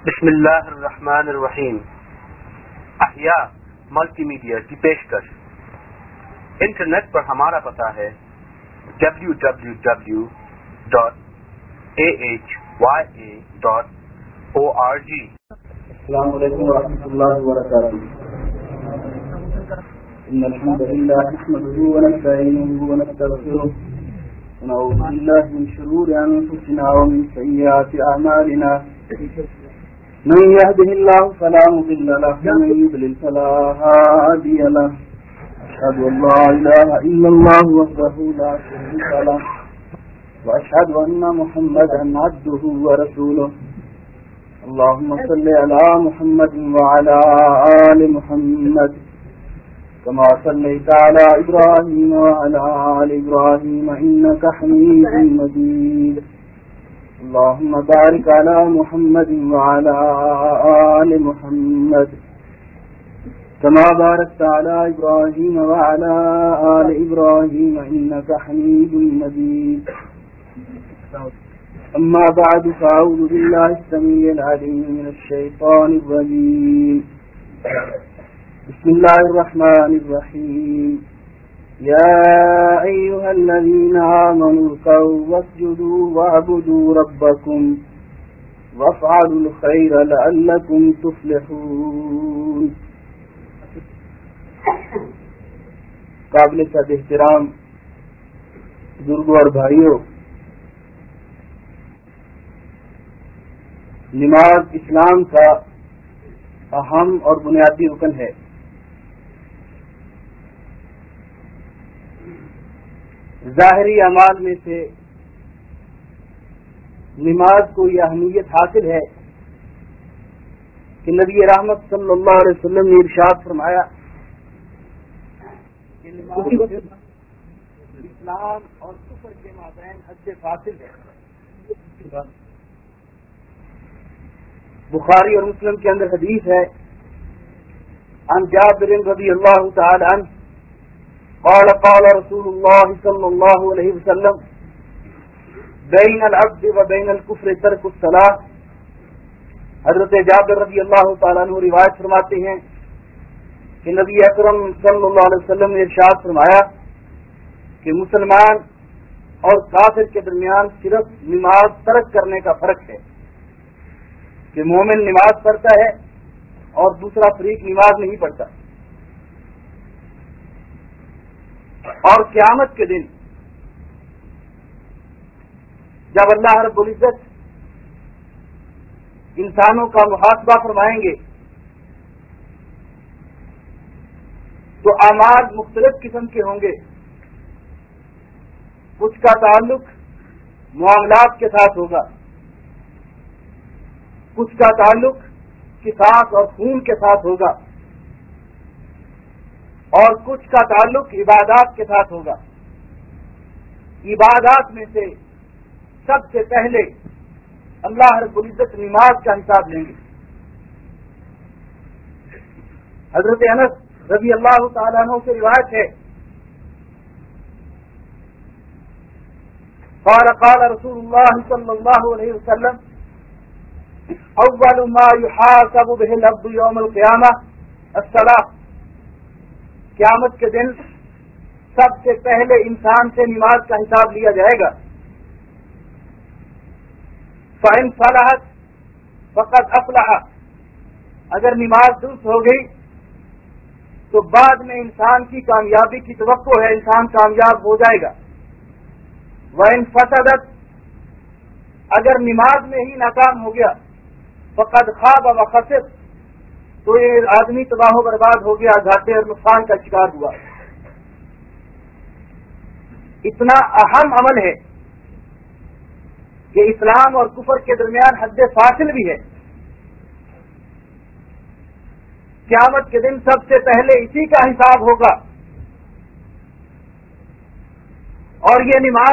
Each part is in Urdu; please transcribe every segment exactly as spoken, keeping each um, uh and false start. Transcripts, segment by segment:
بسم اللہ الرحمن الرحیم. احیاء ملٹی میڈیا کی پیشکش. انٹرنیٹ پر ہمارا پتہ ہے W W W dot A H Y A dot O R G. السلام علیکم ورحمۃ اللہ وبرکاتہ. ان الحمد لله نحمده ونستعينه ونستغفره ونعوذ بالله من شرور انفسنا ومن سيئات اعمالنا. من يهده الله فلا مضل له ومن يضلل فلا هادي له. أشهد أن لا إله إلا الله وحده لا شريك له وأشهد أن محمدا عبده ورسوله. اللهم صل على محمد وعلى آل محمد كما صليت على إبراهيم وعلى آل إبراهيم إنك حميد مجيد. اللهم بارك على محمد وعلى آل محمد كما باركت على إبراهيم وعلى آل إبراهيم إنك حميد مجيد. أما بعد فأعوذ بالله السميع العليم من الشيطان الرجيم. بسم الله الرحمن الرحيم. يا أيها الذين آمنوا اركعوا واسجدوا واعبدوا ربكم وافعلوا الخير لعلكم تفلحون. قابل قدر احترام بزرگوں اور بھائیوں، نماز اسلام کا اہم اور بنیادی رکن ہے. ظاہری اعمال میں سے نماز کو یہ اہمیت حاصل ہے کہ نبی رحمت صلی اللہ علیہ وسلم نے ارشاد فرمایا کہ نماز اسلام اور کفر کے مابین حد فاصل ہے. بخاری اور مسلم کے اندر حدیث ہے عن جابر رضی اللہ تعالی عنہ قال قال رسول الله صلى الله عليه وسلم بين العبد وبين الكفر ترك الصلاة. حضرت جابر رضی اللہ تعالیٰ عنہ روایت فرماتے ہیں کہ نبی اکرم صلی اللہ علیہ وسلم نے ارشاد فرمایا کہ مسلمان اور کافر کے درمیان صرف نماز ترک کرنے کا فرق ہے کہ مومن نماز پڑھتا ہے اور دوسرا فریق نماز نہیں پڑھتا. اور قیامت کے دن جب اللہ رب العزت انسانوں کا محاسبہ فرمائیں گے تو اعمال مختلف قسم کے ہوں گے. کچھ کا تعلق معاملات کے ساتھ ہوگا، کچھ کا تعلق قصاص اور خون کے ساتھ ہوگا، اور کچھ کا تعلق عبادات کے ساتھ ہوگا. عبادات میں سے سب سے پہلے اللہ رب العزت نماز کا حساب لیں گے. حضرت انس رضی اللہ تعالیٰ عنہ سے روایت ہے قال قال رسول اللہ صلی اللہ علیہ وسلم اول ما يحاسب به العبد يوم القيامة الصلاة. قیامت کے دن سب سے پہلے انسان سے نماز کا حساب لیا جائے گا. فَإِنْ صَلَحَتْ فَقَدْ أَفْلَحَ. اگر نماز درست ہو گئی تو بعد میں انسان کی کامیابی کی توقع ہے، انسان کامیاب ہو جائے گا. وَإِنْ فَسَدَتْ. اگر نماز میں ہی ناکام ہو گیا فَقَدْ خَابَ وَخَسِرَ. تو یہ آدمی تباہ و برباد ہو گیا، گھاٹے اور نقصان کا شکار ہوا. اتنا اہم عمل ہے کہ اسلام اور کفر کے درمیان حد فاصل بھی ہے. قیامت کے دن سب سے پہلے اسی کا حساب ہوگا. اور یہ نماز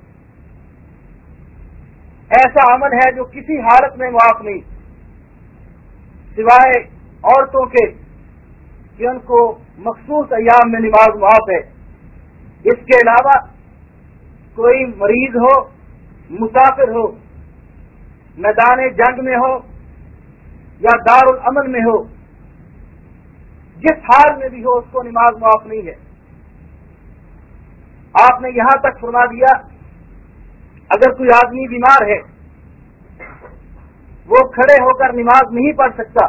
ایسا عمل ہے جو کسی حالت میں معاف نہیں، سوائے عورتوں کے کہ ان کو مخصوص ایام میں نماز معاف ہے. اس کے علاوہ کوئی مریض ہو، مسافر ہو، میدان جنگ میں ہو، یا دار الامن میں ہو، جس حال میں بھی ہو اس کو نماز معاف نہیں ہے۔ آپ نے یہاں تک فرما دیا اگر کوئی آدمی بیمار ہے، وہ کھڑے ہو کر نماز نہیں پڑھ سکتا،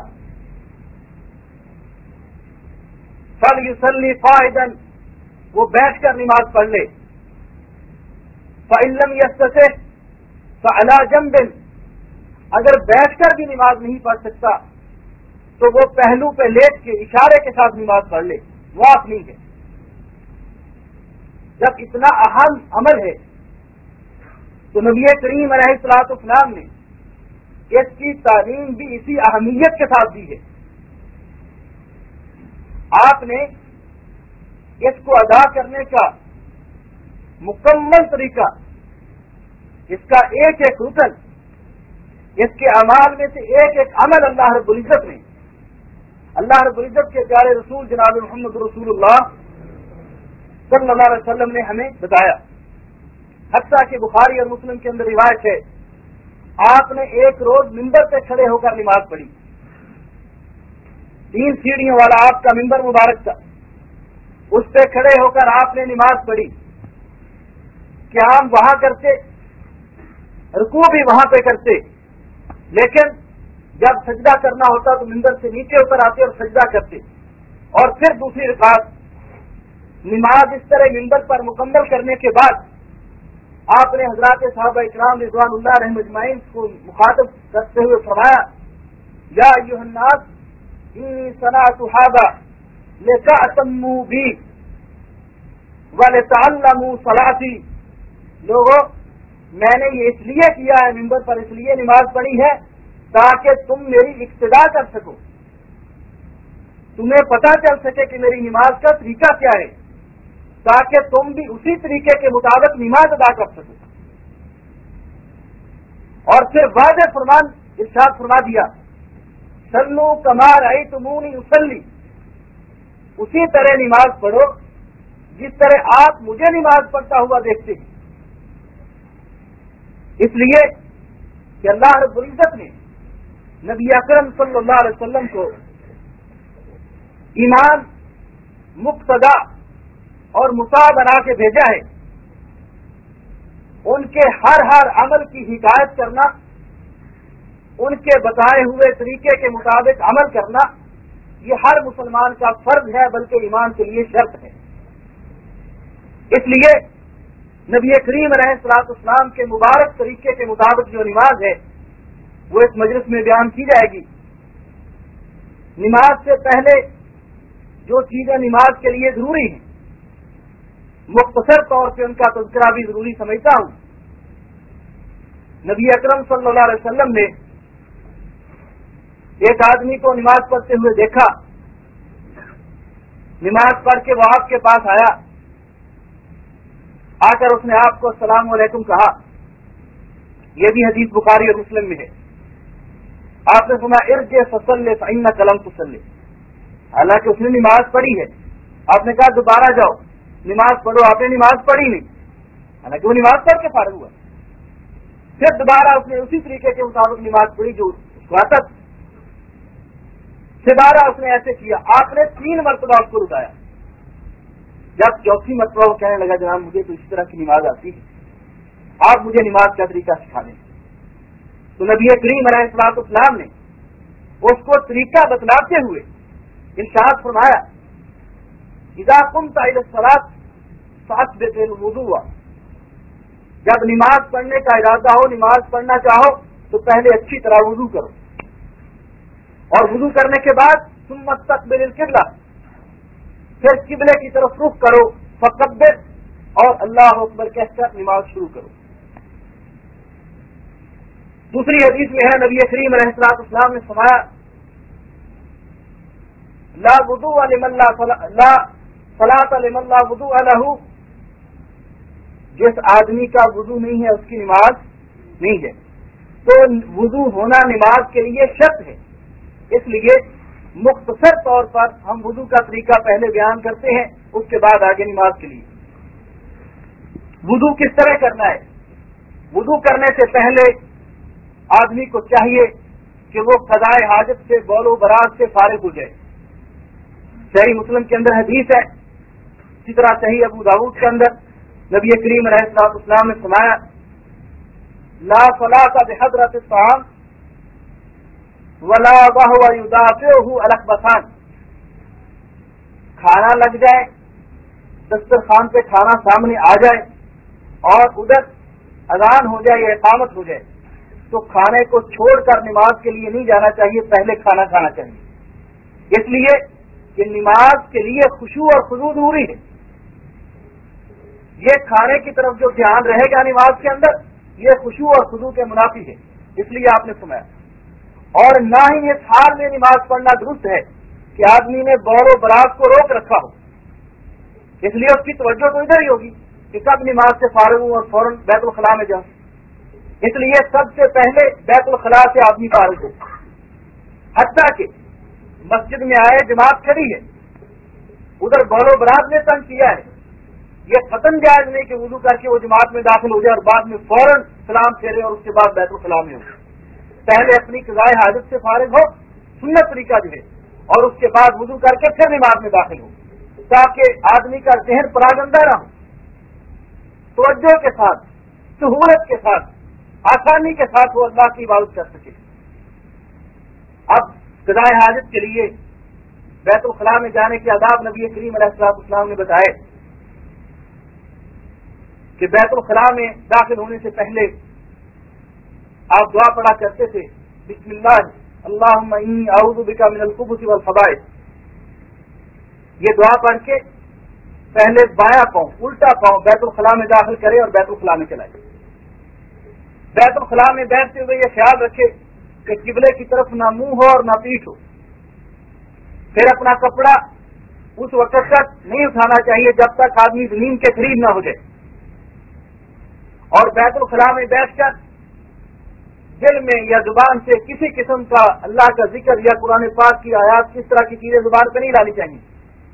فَلْيُصَلِّ قَاعِدًا، وہ بیٹھ کر نماز پڑھ لے، فَإِن لَّمْ يَسْتَطِعْ فَعَلَىٰ جَنبٍ، اگر بیٹھ کر بھی نماز نہیں پڑھ سکتا تو وہ پہلو پہ لیٹ کے اشارے کے ساتھ نماز پڑھ لے، معاف نہیں ہے۔ جب اتنا اہم عمل ہے تو نبی کریم علیہ الصلوۃ والسلام نے اس کی تعلیم بھی اسی اہمیت کے ساتھ دی ہے۔ آپ نے اس کو ادا کرنے کا مکمل طریقہ، اس کا ایک ایک رکن، اس کے اعمال میں سے ایک ایک عمل اللہ رب العزت نے، اللہ رب العزت کے پیارے رسول جناب محمد رسول اللہ صلی اللہ علیہ وسلم نے ہمیں بتایا۔ حتیٰ کہ بخاری اور مسلم کے اندر روایت ہے، آپ نے ایک روز منبر پہ کھڑے ہو کر نماز پڑھی، تین سیڑھیوں والا آپ کا منبر مبارک تھا، اس پہ کھڑے ہو کر آپ نے نماز پڑھی کہ ہم وہاں کرتے، رکوع بھی وہاں پہ کرتے، لیکن جب سجدہ کرنا ہوتا تو منبر سے نیچے اتر آتے اور سجدہ کرتے، اور پھر دوسری رکعت نماز اس طرح منبر پر مکمل کرنے کے بعد آپ نے حضرات صحابہ اکرام رضوان اللہ علیہم اجمعین کو مخاطب کرتے ہوئے فرمایا، یا ایھا الناس انی صنعت ھذا لتأتموا بی ولتعلموا صلاتی، لوگوں میں نے یہ اس لیے کیا ہے، منبر پر اس لیے نماز پڑھی ہے تاکہ تم میری اقتداء کر سکو، تمہیں پتہ چل سکے کہ میری نماز کا طریقہ کیا ہے، تاکہ تم بھی اسی طریقے کے مطابق نماز ادا کر سکو۔ اور پھر واضح فرمان ارشاد فرما دیا، صلو کما رأیتمونی اصلی، اسی طرح نماز پڑھو جس طرح آپ مجھے نماز پڑھتا ہوا دیکھتے ہیں۔ اس لیے کہ اللہ رب العزت نے نبی اکرم صلی اللہ علیہ وسلم کو ایمان، مقتدا اور مطاع بنا کے بھیجا ہے۔ ان کے ہر ہر عمل کی حکایت کرنا، ان کے بتائے ہوئے طریقے کے مطابق عمل کرنا، یہ ہر مسلمان کا فرض ہے، بلکہ ایمان کے لیے شرط ہے۔ اس لیے نبی کریم علیہ الصلوۃ والسلام کے مبارک طریقے کے مطابق جو نماز ہے وہ اس مجلس میں بیان کی جائے گی۔ نماز سے پہلے جو چیزیں نماز کے لیے ضروری ہیں، مختصر طور پہ ان کا تذکرہ بھی ضروری سمجھتا ہوں۔ نبی اکرم صلی اللہ علیہ وسلم نے ایک آدمی کو نماز پڑھتے ہوئے دیکھا، نماز پڑھ کے وہ آپ کے پاس آیا، آ کر اس نے آپ کو السلام علیکم کہا، یہ بھی حدیث بخاری اور مسلم میں ہے۔ آپ نے سنا ارجع فصلی فإنک لم تصلی، حالانکہ اس نے نماز پڑھی ہے، آپ نے کہا دوبارہ جاؤ نماز پڑھو، آپ نے نماز پڑھی نہیں، حالانکہ وہ نماز پڑھ کے فارغ ہوا۔ پھر دوبارہ اس نے اسی طریقے کے مطابق نماز پڑھی جو اس کو آتا تھا، دوبارہ اس نے ایسے کیا، آپ نے تین مرتبہ اس کو رکایا۔ جب چوتھی مرتبہ وہ کہنے لگا جناب مجھے تو اس طرح کی نماز آتی ہے، آپ مجھے نماز کا طریقہ سکھا دیں، تو نبی کریم علیہ الصلوۃ والسلام نے اس کو طریقہ بتلاتے ہوئے ارشاد فرمایا، اذا قمت الى الصلاۃ فاثبت الوضوء، جب نماز پڑھنے کا ارادہ ہو، نماز پڑھنا چاہو تو پہلے اچھی طرح وضو کرو، اور وضو کرنے کے بعد ثم استقبل القبلہ، پھر قبلے کی طرف رخ کرو، فکبر، اور اللہ اکبر کہہ کر نماز شروع کرو۔ دوسری حدیث میں ہے نبی کریم علیہ الصلوۃ والسلام نے فرمایا، لا وضوء لمن لا صلاۃ لمن لا وضوء له، جس آدمی کا وضو نہیں ہے اس کی نماز نہیں ہے۔ تو وضو ہونا نماز کے لیے شرط ہے، اس لیے مختصر طور پر ہم وضو کا طریقہ پہلے بیان کرتے ہیں، اس کے بعد آگے نماز کے لیے۔ وضو کس طرح کرنا ہے؟ وضو کرنے سے پہلے آدمی کو چاہیے کہ وہ قضائے حاجت سے بول و براز سے فارغ ہو جائے. صحیح مسلم کے اندر حدیث ہے, اسی طرح صحیح ابو داؤد کے اندر نبی کریم علیہ الصلوۃ والسلام نے فرمایا لا صلاۃ بحضرۃ الطعام ولا وهو يدافعه الاخبثان. کھانا لگ جائے, دسترخوان پہ کھانا سامنے آ جائے اور ادھر اذان ہو جائے یا اقامت ہو جائے تو کھانے کو چھوڑ کر نماز کے لیے نہیں جانا چاہیے, پہلے کھانا کھانا چاہیے. اس لیے کہ نماز کے لیے خشوع اور خضوع ضروری ہے. یہ کھانے کی طرف جو دھیان رہے گا نماز کے اندر, یہ خشوع اور خضوع کے منافی ہے. اس لیے آپ نے سنایا. اور نہ ہی اس حال میں نماز پڑھنا درست ہے کہ آدمی نے بول و براز کو روک رکھا ہو. اس لیے اس کی توجہ تو ادھر ہی ہوگی کہ کب نماز سے فارغ ہوں اور فوراً بیت الخلاء میں جاؤں. اس لیے سب سے پہلے بیت الخلاء سے آدمی فارغ ہو. حتیٰ کہ مسجد میں آئے, جماعت کھڑی ہے, ادھر بول و براز نے تنگ کیا ہے, یہ ختم جائز نہیں کہ وضو کر کے وہ جماعت میں داخل ہو جائے اور بعد میں فوراً سلام پھیرے اور اس کے بعد بیت الخلاء میں ہو. پہلے اپنی قضائے حاجت سے فارغ ہو, سنت طریقہ جو ہے, اور اس کے بعد وضو کر کے پھر نماز میں داخل ہو, تاکہ آدمی کا ذہن پراگندہ نہ ہو. توجہ کے ساتھ, سہولت کے ساتھ, آسانی کے ساتھ وہ اللہ کی عبادت کر سکے. اب قضائے حاجت کے لیے بیت الخلاء میں جانے کے آداب نبی کریم علیہ الصلوۃ والسلام نے بتائے کہ بیت الخلاء میں داخل ہونے سے پہلے آپ دعا پڑھا کرتے تھے بسم اللہ اللہم انی اعوذ بک من الخبث والخبائث. یہ دعا پڑھ کے پہلے بایاں پاؤں, الٹا پاؤں بیت الخلاء میں داخل کرے اور بیت الخلاء میں چلائے. بیت الخلاء میں بیٹھتے ہوئے یہ خیال رکھے کہ قبلے کی طرف نہ منہ ہو اور نہ پیٹھ ہو. پھر اپنا کپڑا اس وقت تک نہیں اٹھانا چاہیے جب تک آدمی زمین کے قریب نہ ہو جائے. اور بیت الخلاء میں بیٹھ کر دل میں یا زبان سے کسی قسم کا اللہ کا ذکر یا قرآن پاک کی آیات, کس طرح کی چیزیں زبان پہ نہیں ڈالنی چاہیے.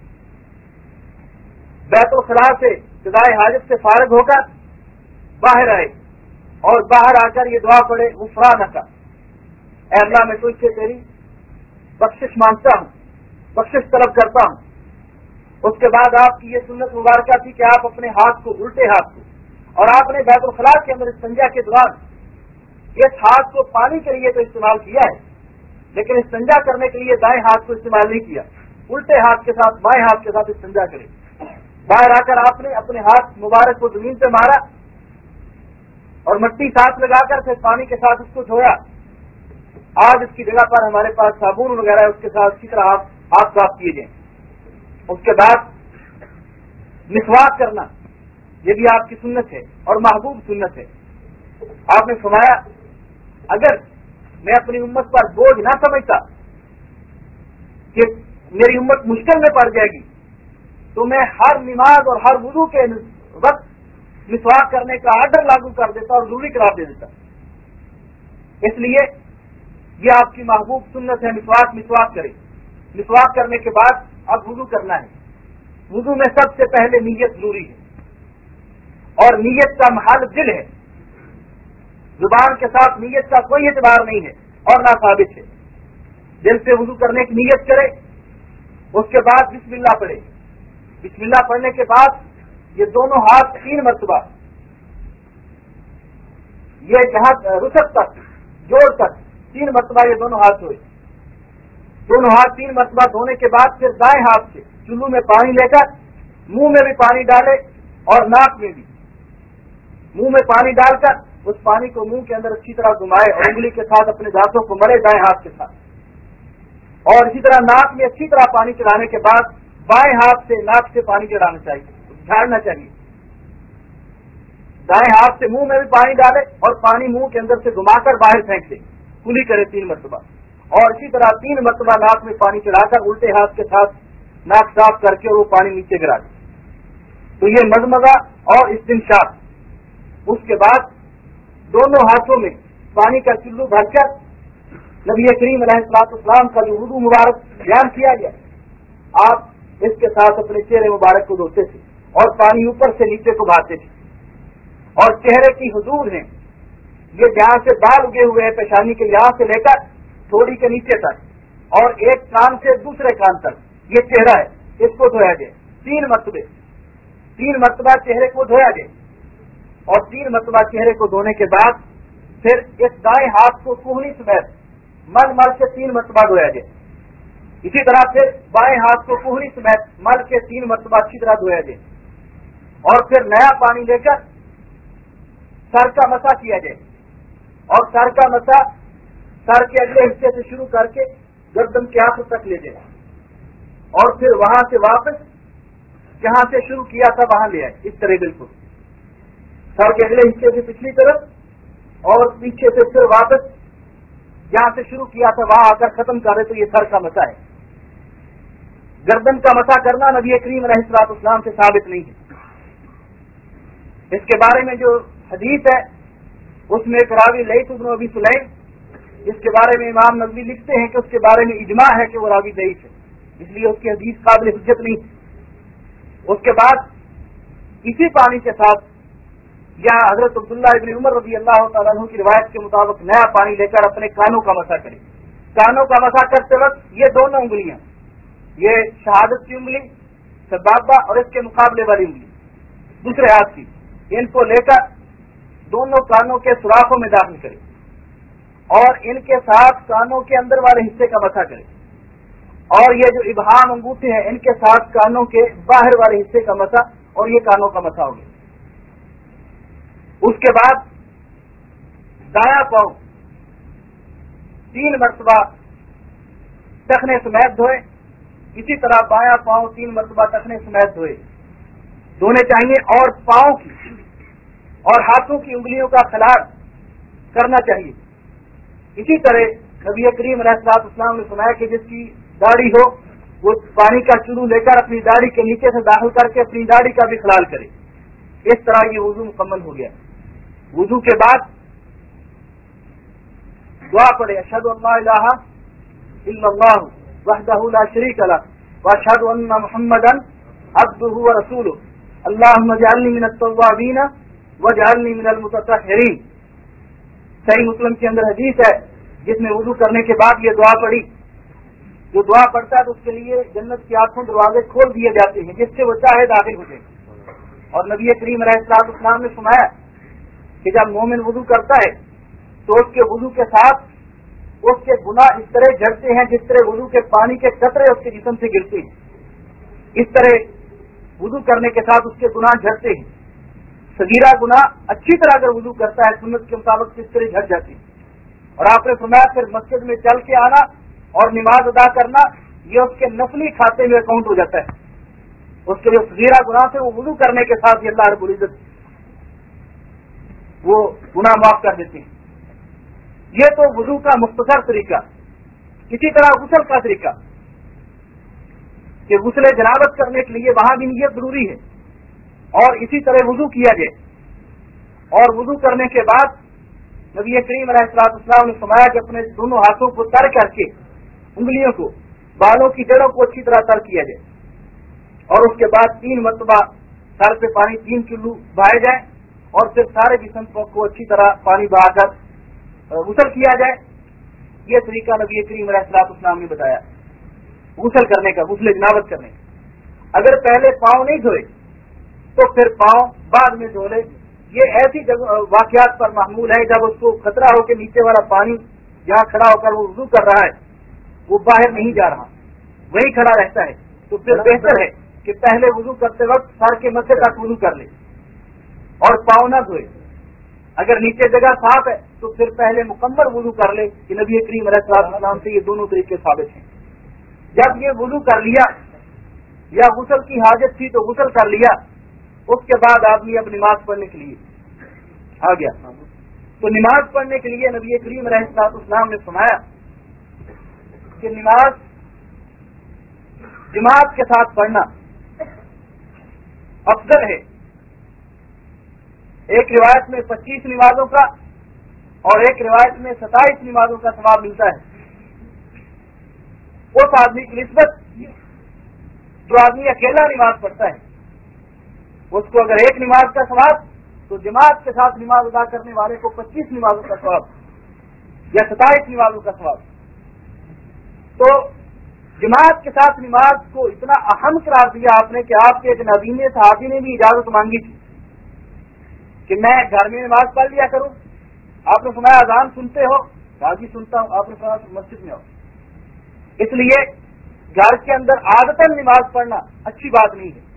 بیت الخلاء سے قضائے حاجت سے فارغ ہو کر باہر آئے اور باہر آ کر یہ دعا پڑھے غفرانک, اے اللہ میں تجھ سے تیری بخشش مانگتا ہوں, بخشش طلب کرتا ہوں. اس کے بعد آپ کی یہ سنت مبارکہ تھی کہ آپ اپنے ہاتھ کو, الٹے ہاتھ کو, اور آپ نے بیت الخلاء کے اندر استنجا کے دوران اس ہاتھ کو پانی کے لیے تو استعمال کیا ہے, لیکن استنجا کرنے کے لیے دائیں ہاتھ کو استعمال نہیں کیا. الٹے ہاتھ کے ساتھ, بائیں ہاتھ کے ساتھ استنجا کرے. باہر آ کر آپ نے اپنے ہاتھ مبارک کو زمین پہ مارا اور مٹی ساتھ لگا کر پھر پانی کے ساتھ اس کو دھویا. آج اس کی جگہ پر ہمارے پاس صابن وغیرہ ہے, اس کے ساتھ اسی طرح ہاتھ صاف کیے جائیں. اس کے بعد مسواک کرنا, یہ بھی آپ کی سنت ہے اور محبوب سنت ہے. آپ نے فرمایا اگر میں اپنی امت پر بوجھ نہ سمجھتا کہ میری امت مشکل میں پڑ جائے گی تو میں ہر نماز اور ہر وضو کے وقت مسواک کرنے کا آرڈر لاگو کر دیتا اور ضروری قرار دے دیتا. اس لیے یہ آپ کی محبوب سنت ہے, مسواک مسواک کرے. مسواک کرنے کے بعد اب وضو کرنا ہے. وضو میں سب سے پہلے نیت ضروری ہے اور نیت کا محل دل ہے. زبان کے ساتھ نیت کا کوئی اعتبار نہیں ہے اور نہ ثابت ہے. دل سے وضو کرنے کی نیت کرے, اس کے بعد بسم اللہ پڑھے. بسم اللہ پڑھنے کے بعد یہ دونوں ہاتھ تین مرتبہ, یہ جہاں رسک تک, جوڑ تک تین مرتبہ یہ دونوں ہاتھ دھوئے. دونوں ہاتھ تین مرتبہ دھونے کے بعد پھر دائیں ہاتھ سے چلو میں پانی لے کر منہ میں بھی پانی ڈالے اور ناک میں بھی. منہ میں پانی ڈال کر اس پانی کو منہ کے اندر اچھی طرح گھمائے اور انگلی کے ساتھ اپنے دانتوں کو ملے دائیں ہاتھ کے ساتھ, اور اسی طرح ناک میں اچھی طرح پانی چڑھانے کے بعد بائیں ہاتھ سے ناک سے پانی چڑھانا چاہیے, جھاڑنا چاہیے. دائیں ہاتھ سے منہ میں بھی پانی ڈالے اور پانی منہ کے اندر سے گھما کر باہر پھینک دے, کلی کرے تین مرتبہ, اور اسی طرح تین مرتبہ ناک میں پانی چڑھا کر الٹے ہاتھ کے ساتھ ناک صاف کر کے وہ پانی نیچے گرا دے. تو یہ مزمزہ اور استنشاق. اس کے بعد دونوں ہاتھوں میں پانی کا چلو بھر کر نبی کریم علیہ الصلوۃ والسلام کا جو وضو مبارک بیان کیا گیا, آپ اس کے ساتھ اپنے چہرے مبارک کو دھوتے تھے اور پانی اوپر سے نیچے کو بہاتے تھے. اور چہرے کی حدود ہیں, یہ جہاں سے بال اگے ہوئے ہیں پیشانی کے, یہاں سے لے کر تھوڑی کے نیچے تک اور ایک کان سے دوسرے کان تک یہ چہرہ ہے, اس کو دھویا جائے تین مرتبے. تین مرتبہ چہرے کو دھویا جائے اور تین مرتبہ چہرے کو دھونے کے بعد پھر اس دائیں ہاتھ کو کوہنی سمیت مل مل کے تین مرتبہ دھویا جائے. اسی طرح پھر بائیں ہاتھ کو کوہنی سمیت مل کے تین مرتبہ اچھی طرح دھویا جائے اور پھر نیا پانی لے کر سر کا مسا کیا جائے اور سر کا مسا سر کے اگلے حصے سے شروع کر کے گردن کے آخر تک لے جائے اور پھر وہاں سے واپس جہاں سے شروع کیا تھا وہاں لے آئے. اس طرح بالکل سر کے اگلے حصے سے پچھلی طرف اور پیچھے سے پھر واپس جہاں سے شروع کیا تھا وہاں آ کر ختم کرے تو یہ سر کا مسا ہے. گردن کا مسا کرنا نبی کریم علیہ الصلوۃ والسلام سے ثابت نہیں ہے. اس کے بارے میں جو حدیث ہے اس میں ایک راوی لیث بن ابی سلیم, جس کے بارے میں امام نووی لکھتے ہیں کہ اس کے بارے میں اجماع ہے کہ وہ راوی ضعیف ہے, اس لیے اس کی حدیث قابل حجت نہیں. اس کے بعد اسی پانی کے ساتھ یا حضرت عبداللہ ابن عمر رضی اللہ تعالیٰ عنہ کی روایت کے مطابق نیا پانی لے کر اپنے کانوں کا مسا کرے. کانوں کا مسا کرتے وقت یہ دونوں انگلیاں, یہ شہادت کی انگلی سبابہ اور اس کے مقابلے والی انگلی دوسرے ہاتھ کی, ان کو لے کر دونوں کانوں کے سوراخوں میں داخل کرے اور ان کے ساتھ کانوں کے اندر والے حصے کا مسا کرے اور یہ جو ابہام انگوٹھے ہیں ان کے ساتھ کانوں کے باہر والے حصے کا مسا اور یہ کانوں کا مسا ہو گیا. اس کے بعد دایاں پاؤں تین مرتبہ ٹخنے سمیت دھوئے, اسی طرح بایاں پاؤں تین مرتبہ ٹخنے سمیت دھوئے دھونے چاہیے اور پاؤں کی اور ہاتھوں کی انگلیوں کا خلال کرنا چاہیے. اسی طرح نبی کریم علیہ الصلوۃ والسلام نے فرمایا کہ جس کی داڑھی ہو وہ پانی کا چلو لے کر اپنی داڑھی کے نیچے سے داخل کر کے اپنی داڑھی کا بھی خلال کرے. اس طرح یہ وضو مکمل ہو گیا. وضو کے بعد دعا پڑھے اشہد ان لا الہ الا اللہ وحدہ لا شریک لہ واشہد ان محمدا عبدہ ورسولہ اللہم اجعلنی من التوابین واجعلنی من المتطہرین. صحیح مسلم کے اندر حدیث ہے جس میں وضو کرنے کے بعد یہ دعا پڑھی. جو دعا پڑھتا ہے تو اس کے لیے جنت کی آنکھوں دروازے کھول دیے جاتے ہیں جس سے وہ چاہے داخل ہو جائے. اور نبی کریم علیہ الصلوۃ والسلام نے فرمایا کہ جب مومن وضو کرتا ہے تو اس کے وضو کے ساتھ اس کے گناہ اس طرح جھڑتے ہیں جس طرح وضو کے پانی کے قطرے اس کے جسم سے گرتے ہیں. اس طرح وضو کرنے کے ساتھ اس کے گناہ جھڑتے ہیں. صغیرہ گناہ اچھی طرح اگر وضو کرتا ہے سنت کے مطابق کس طرح جھڑ جاتے ہیں. اور آپ نے فرمایا پھر مسجد میں چل کے آنا اور نماز ادا کرنا یہ اس کے نفلی کھاتے میں اکاؤنٹ ہو جاتا ہے. اس کے جو صغیرہ گناہ سے وہ وضو کرنے کے ساتھ یہ اللہ رب العزت وہ گناہ معاف کر دیتے ہیں. یہ تو وضو کا مختصر طریقہ. اسی طرح غسل کا طریقہ کہ غسل جنابت کرنے کے لیے وہاں بھی نیت ضروری ہے اور اسی طرح وضو کیا جائے. اور وضو کرنے کے بعد نبی کریم علیہ الصلوۃ والسلام نے فرمایا کہ اپنے دونوں ہاتھوں کو تر کر کے انگلیوں کو بالوں کی جڑوں کو اچھی طرح تر کیا جائے اور اس کے بعد تین مرتبہ سر پہ پانی تین کلو بہائے جائے اور پھر سارے جسم کو اچھی طرح پانی بہا کر غسل کیا جائے. یہ طریقہ نبی کریم علیہ الصلوۃ والسلام نے بتایا غسل کرنے کا, غسل جنابت کرنے کا. اگر پہلے پاؤں نہیں دھوئے تو پھر پاؤں بعد میں دھو لے. یہ ایسی واقعات پر محمول ہے جب اس کو خطرہ ہو کہ نیچے والا پانی جہاں کھڑا ہو کر وہ وضو کر رہا ہے وہ باہر نہیں جا رہا, وہی کھڑا رہتا ہے, تو پھر بہتر ہے کہ پہلے وضو کرتے وقت سر کے مسے تک وضو کر لے اور پاؤں نہ دھوئے. اگر نیچے جگہ صاف ہے تو پھر پہلے مکمل وضو کر لے کہ نبی کریم علیہ الصلوۃ والسلام سے یہ دونوں طریقے ثابت ہیں. جب یہ وضو کر لیا یا غسل کی حاجت تھی تو غسل کر لیا, اس کے بعد آدمی اب نماز پڑھنے کے لیے آ گیا. تو نماز پڑھنے کے لیے نبی کریم علیہ الصلوۃ والسلام نے فرمایا کہ نماز جماعت کے ساتھ پڑھنا افضل ہے. ایک روایت میں پچیس نمازوں کا اور ایک روایت میں ستائیس نمازوں کا ثواب ملتا ہے. اس آدمی کی نسبت جو آدمی اکیلا نماز پڑھتا ہے اس کو اگر ایک نماز کا ثواب تو جماعت کے ساتھ نماز ادا کرنے والے کو پچیس نمازوں کا ثواب یا ستائیس نمازوں کا ثواب. تو جماعت کے ساتھ نماز کو اتنا اہم قرار دیا آپ نے کہ آپ کے ایک نبی صحابی نے بھی اجازت مانگی تھی کہ میں گھر میں نماز پڑھ لیا کروں. آپ نے فرمایا اذان سنتے ہو؟ جی سنتا ہوں. آپ نے فرمایا مسجد میں آؤ. اس لیے گھر کے اندر عادتاً نماز پڑھنا اچھی بات نہیں ہے.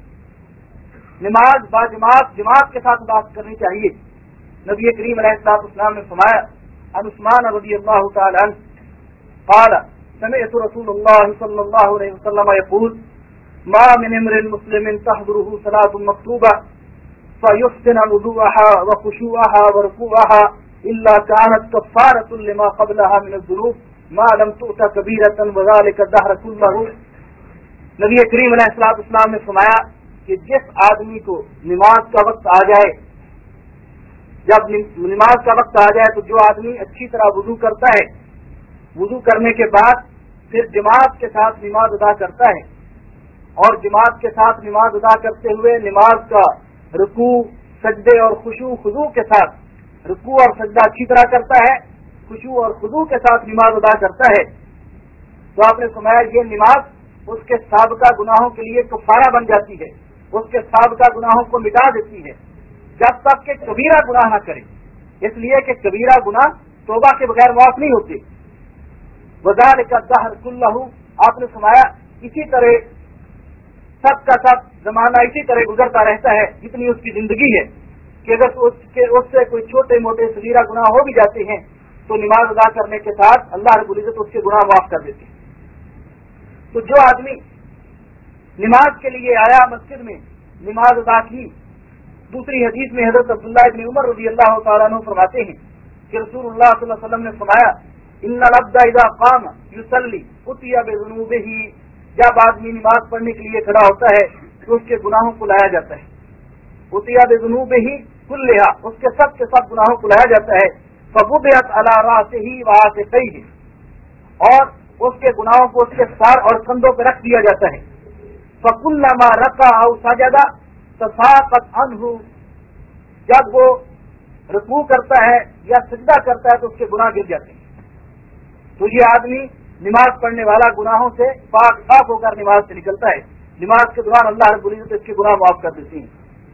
نماز با جماعت جماعت کے ساتھ بات کرنی چاہیے. نبی کریم علیہ الصلوۃ والسلام نے فرمایا عن عثمان رضی اللہ تعالی عنہ قال سمعت رسول اللہ صلی اللہ علیہ وسلم يقول ما من امرئ مسلم تحضره صلاة مكتوبة فيحسن وضوءها وخشوعها وركوعها إلا كانت كفارة لما قبلها من الذنوب ما لم تؤت كبيرة وذلك الدهر كله. نبی کریم علیہ الصلوۃ والسلام نے فرمایا کہ جس آدمی کو نماز کا وقت آ جائے، جب نماز کا وقت آ جائے تو جو آدمی اچھی طرح وضو کرتا ہے، وضو کرنے کے بعد پھر جماعت کے ساتھ نماز ادا کرتا ہے اور جماعت کے ساتھ نماز ادا کرتے ہوئے نماز کا رکوع سجدے اور خشوع خضوع کے ساتھ رکوع اور سجدہ اچھی طرح کرتا ہے، خشوع اور خضوع کے ساتھ نماز ادا کرتا ہے، تو آپ نے فرمایا یہ نماز اس کے سابقہ گناہوں کے لیے کفارہ بن جاتی ہے، اس کے سابقہ گناہوں کو مٹا دیتی ہے جب تک کہ کبیرہ گناہ نہ کرے. اس لیے کہ کبیرہ گناہ توبہ کے بغیر معاف نہیں ہوتے. وذالک الدہر کلہ، آپ نے فرمایا اسی طرح سب کا سب زمانہ اسی طرح گزرتا رہتا ہے جتنی اس کی زندگی ہے، کہ اگر اس کے اس سے کوئی چھوٹے موٹے صغیرہ گناہ ہو بھی جاتے ہیں تو نماز ادا کرنے کے ساتھ اللہ رب العزت اس کے گناہ معاف کر دیتے ہیں. تو جو آدمی نماز کے لیے آیا، مسجد میں نماز ادا کی. دوسری حدیث میں حضرت عبداللہ ابن عمر رضی اللہ تعالیٰ عنہ فرماتے ہیں کہ رسول اللہ صلی اللہ علیہ وسلم نے فرمایا ان العبد اذا قام یصلی اتی بذنوبہ، جب آدمی نماز پڑھنے کے لیے کھڑا ہوتا ہے تو اس کے گناہوں کو لایا جاتا ہے. اتی بذنوبہ کلھا، اس کے سب کے سب گناہوں کو لایا جاتا ہے. فوضعت علی راسہ وعاتقیہ، اور اس کے گناہوں کو اس کے سر اور کندھوں پہ رکھ دیا جاتا ہے. فکلما رکع او سجد تساقط عنہ، جب وہ رکوع کرتا ہے یا سجدہ کرتا ہے تو اس کے گناہ گر جاتے ہیں. تو یہ آدمی نماز پڑھنے والا گناہوں سے پاک صاف ہو کر نماز سے نکلتا ہے. نماز کے دوران اللہ رب العزت اس کے گناہ معاف کر دیتے ہیں.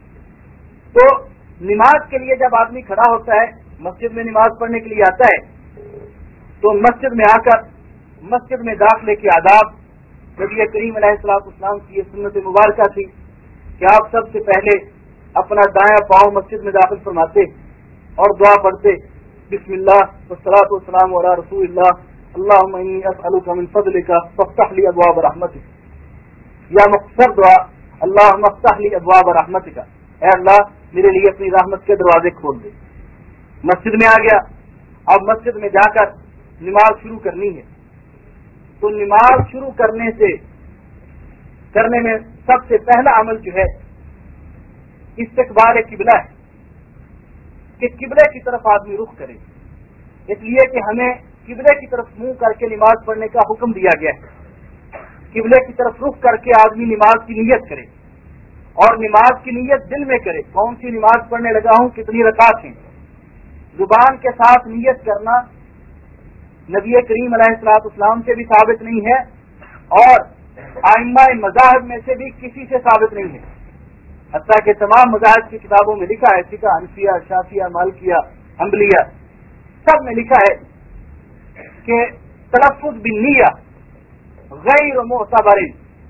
تو نماز کے لیے جب آدمی کھڑا ہوتا ہے، مسجد میں نماز پڑھنے کے لیے آتا ہے، تو مسجد میں آ کر مسجد میں داخلے کے آداب، نبی کریم علیہ الصلوۃ والسلام کی یہ سنت مبارکہ تھی کہ آپ سب سے پہلے اپنا دایاں پاؤں مسجد میں داخل فرماتے اور دعا پڑھتے، بسم اللہ والصلاۃ والسلام علی رسول اللہ اللہم انی اسألک من فضلک فافتح لی ابواب رحمتک، یا مختصر دعا اللہم افتح لی ابواب رحمتک، اے اللہ میرے لیے اپنی رحمت کے دروازے کھول دے. مسجد میں آ گیا، اب مسجد میں جا کر نماز شروع کرنی ہے. تو نماز شروع کرنے سے کرنے میں سب سے پہلا عمل جو ہے استقبال قبلہ ہے، کہ قبلے کی طرف آدمی رخ کرے. اس لیے کہ ہمیں قبلے کی طرف منہ کر کے نماز پڑھنے کا حکم دیا گیا ہے. قبلے کی طرف رخ کر کے آدمی نماز کی نیت کرے اور نماز کی نیت دل میں کرے. کون سی نماز پڑھنے لگا ہوں، کتنی رکعت ہیں. زبان کے ساتھ نیت کرنا نبی کریم علیہ الصلوۃ والسلام سے بھی ثابت نہیں ہے اور ائمہ مذاہب میں سے بھی کسی سے ثابت نہیں ہے. حتیٰ کہ تمام مذاہب کی کتابوں میں لکھا ہے، فقہ حنفیہ، شافعیہ، مالکیہ، حنبلیہ، سب میں لکھا ہے کہ تلفظ بالنیہ غیر معتبر.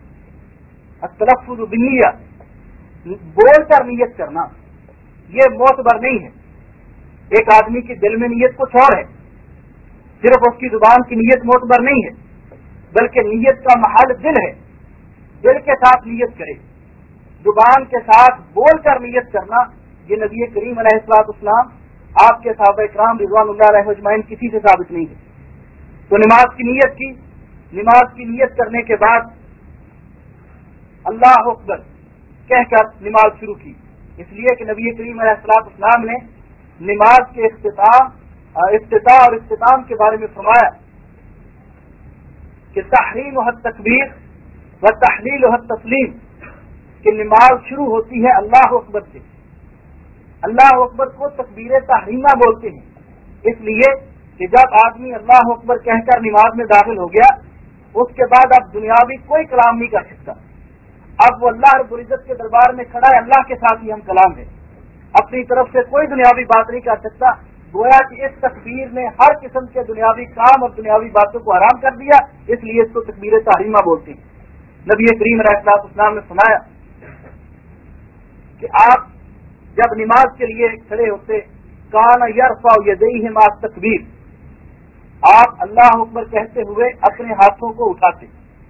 التلفظ بالنیہ، بول کر نیت کرنا، یہ معتبر نہیں ہے. ایک آدمی کی دل میں نیت کچھ اور ہے، صرف اس کی زبان کی نیت معتبر نہیں ہے، بلکہ نیت کا محل دل ہے. دل کے ساتھ نیت کرے، زبان کے ساتھ بول کر نیت کرنا، یہ نبی کریم علیہ الصلوۃ والسلام، آپ کے صحابہ کرام رضوان اللہ علیہ اجمعین کسی سے ثابت نہیں ہے. تو نماز کی نیت کی، نماز کی نیت کرنے کے بعد اللہ اکبر کہہ کر نماز شروع کی. اس لیے کہ نبی کریم علیہ الصلوۃ والسلام نے نماز کے اختتام افتتاح اور اختتام کے بارے میں فرمایا کہ تحریم التکبیر و تحلیل التسلیم، کہ نماز شروع ہوتی ہے اللہ اکبر سے. اللہ اکبر کو تکبیر تحریمہ بولتے ہیں، اس لیے کہ جب آدمی اللہ اکبر کہہ کر نماز میں داخل ہو گیا، اس کے بعد اب دنیاوی کوئی کلام نہیں کر سکتا. اب وہ اللہ رب العزت کے دربار میں کھڑا ہے, اللہ کے ساتھ ہی ہم کلام ہے, اپنی طرف سے کوئی دنیاوی بات نہیں کر سکتا. گویا کہ اس تکبیر نے ہر قسم کے دنیاوی کام اور دنیاوی باتوں کو حرام کر دیا, اس لیے اس کو تکبیر تحریمہ بولتے ہیں. نبی کریم علیہ الصلوۃ والسلام نے فرمایا کہ آپ جب نماز کے لیے کھڑے ہوتے کان یرفع یدیہ مع التکبیر, آپ اللہ اکبر کہتے ہوئے اپنے ہاتھوں کو اٹھاتے,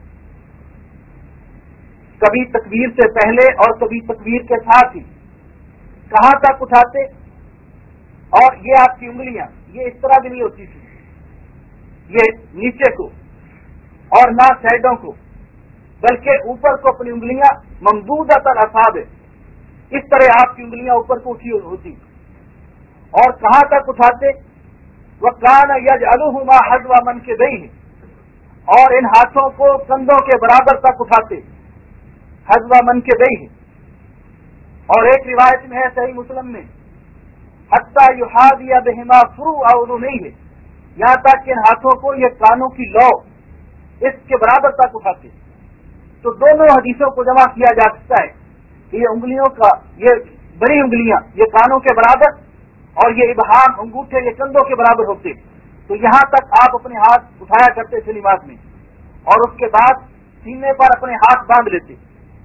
کبھی تکبیر سے پہلے اور کبھی تکبیر کے ساتھ ہی. کہاں تک اٹھاتے؟ اور یہ آپ کی انگلیاں یہ اس طرح بھی نہیں ہوتی تھی, یہ نیچے کو اور نہ سائڈوں کو, بلکہ اوپر کو اپنی انگلیاں ممدودۃ الاصابع, اس طرح آپ کی انگلیاں اوپر کو اٹھی ہوتی. اور کہاں تک اٹھاتے؟ وَكَانَ يَجْعَلُهُمَا حَذْوَ مَنْكِبَيْهِ, اور ان ہاتھوں کو کندھوں کے برابر تک اٹھاتے, حَذْوَ مَنْكِبَيْهِ. اور ایک روایت میں ہے صحیح مسلم میں حَتَّى يُحَاذِيَ بِهِمَا فُرُوعَ أُذُنَيْهِ, یہاں تک کہ ان ہاتھوں کو یہ کانوں کی لو اس کے برابر تک اٹھاتے. تو دونوں حدیثوں کو جمع کیا جا سکتا ہے کہ یہ انگلیوں کا یہ بڑی انگلیاں یہ کانوں کے برابر اور یہ ابہام انگوٹھے یہ کندھوں کے برابر ہوتے. تو یہاں تک آپ اپنے ہاتھ اٹھایا کرتے تھے نماز میں, اور اس کے بعد سینے پر اپنے ہاتھ باندھ لیتے.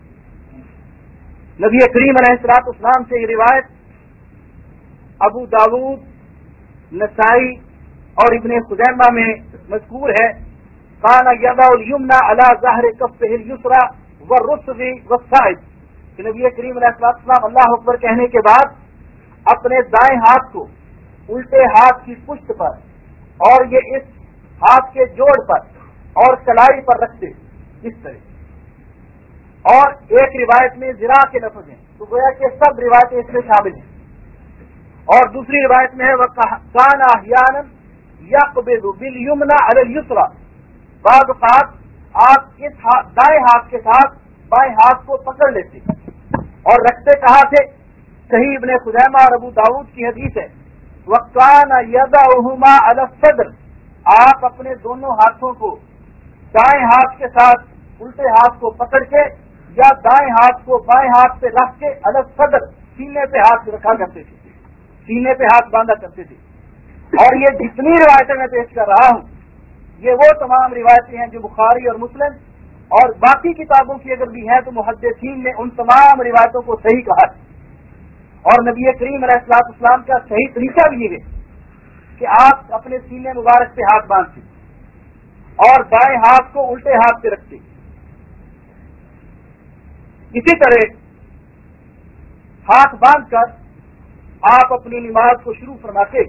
نبی کریم علیہ الصلوۃ والسلام سے یہ روایت ابو داؤد, نسائی اور ابن خزیمہ میں مذکور ہے. کان یضع الیمنى علی ظہر کفہ الیسری والرسغ والساعد, کہ نبی کریم علیہ الصلوۃ والسلام اللہ اکبر کہنے کے بعد اپنے دائیں ہاتھ کو الٹے ہاتھ کی پشت پر اور یہ اس ہاتھ کے جوڑ پر اور کلائی پر رکھتے اس طرح. اور ایک روایت میں ذرا کے لفظ ہیں, تو گویا کہ سب روایتیں اس میں شامل ہیں. اور دوسری روایت میں ہے وَكَانَ أَحْيَانًا يَقْبِضُ بِالْيُمْنَى عَلَى الْيُسْرَى, بعض اوقات آپ اس دائیں ہاتھ کے ساتھ بائیں ہاتھ کو پکڑ لیتے اور رکھتے کہاں تھے؟ صحیح ابن خزیمہ اور ابو داؤد کی حدیث ہے وَكَانَ يَضَعُهُمَا عَلَى الصَّدْرِ, آپ اپنے دونوں ہاتھوں کو دائیں ہاتھ کے ساتھ الٹے ہاتھ کو پکڑ کے یا دائیں ہاتھ کو بائیں ہاتھ پہ رکھ کے علی الصدر سینے پہ ہاتھ رکھا کرتے تھے, سینے پہ ہاتھ باندھا کرتے تھے. اور یہ جتنی روایتیں میں پیش کر رہا ہوں یہ وہ تمام روایتیں ہیں جو بخاری اور مسلم اور باقی کتابوں کی اگر بھی ہیں تو محدثین نے ان تمام روایتوں کو صحیح کہا. اور نبی کریم علیہ الصلوۃ والسلام کا صحیح طریقہ بھی یہ ہے کہ آپ اپنے سینے مبارک پہ ہاتھ باندھتے اور بائیں ہاتھ کو الٹے ہاتھ پہ رکھتے. اسی طرح ہاتھ باندھ کر آپ اپنی نماز کو شروع فرماتے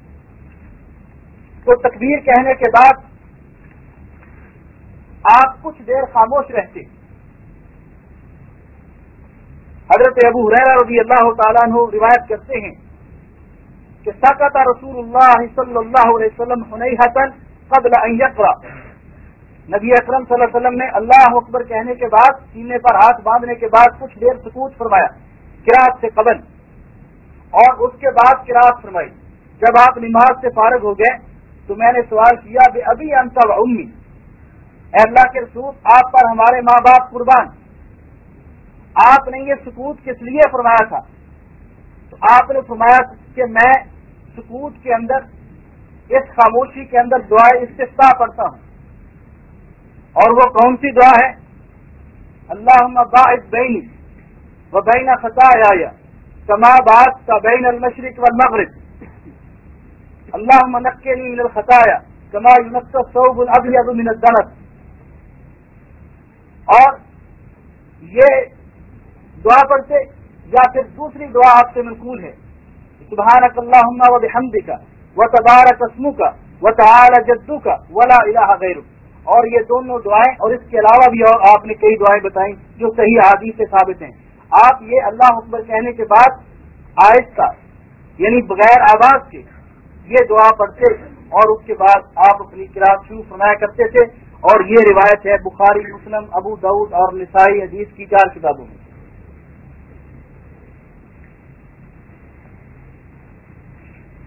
تو تکبیر کہنے کے بعد آپ کچھ دیر خاموش رہتے. حضرت ابو ہریرہ رضی اللہ تعالیٰ عنہ روایت کرتے ہیں کہ سکت رسول اللہ صلی اللہ علیہ وسلم حنیہۃ قبل ان یقرأ, نبی اکرم صلی اللہ علیہ وسلم نے اللہ اکبر کہنے کے بعد سینے پر ہاتھ باندھنے کے بعد کچھ دیر سکوت فرمایا قرات سے قبل, اور اس کے بعد قرات فرمائی. جب آپ نماز سے فارغ ہو گئے تو میں نے سوال کیا بے ابی انت و امی, اے اللہ کے رسول آپ پر ہمارے ماں باپ قربان, آپ نے یہ سکوت کس لیے فرمایا تھا؟ تو آپ نے فرمایا کہ میں سکوت کے اندر اس خاموشی کے اندر دعائے استفتاح پڑھتا ہوں, اور وہ کون سی دعا ہے؟ اللہم باعث بینی و بین خطایای کما بعثت بین المشرق والمغرب, اللہم نقنی من الخطایا کما ینقی الثوب الابیض من الدنس. اور یہ دعا پڑھتے یا پھر دوسری دعا آپ سے منقول ہے سبحانک اللہم و بحمدک و تبارک اسمک و تعالی جدک ولا الہ غیرک. اور یہ دونوں دعائیں اور اس کے علاوہ بھی اور آپ نے کئی دعائیں بتائیں جو صحیح احادیث سے ثابت ہیں. آپ یہ اللہ اکبر کہنے کے بعد آہستہ یعنی بغیر آواز کے یہ دعا پڑھتے اور اس کے بعد آپ اپنی قرات شروع فرمایا کرتے تھے. اور یہ روایت ہے بخاری, مسلم, ابو داؤد اور نسائی حدیث کی چار کتابوں میں.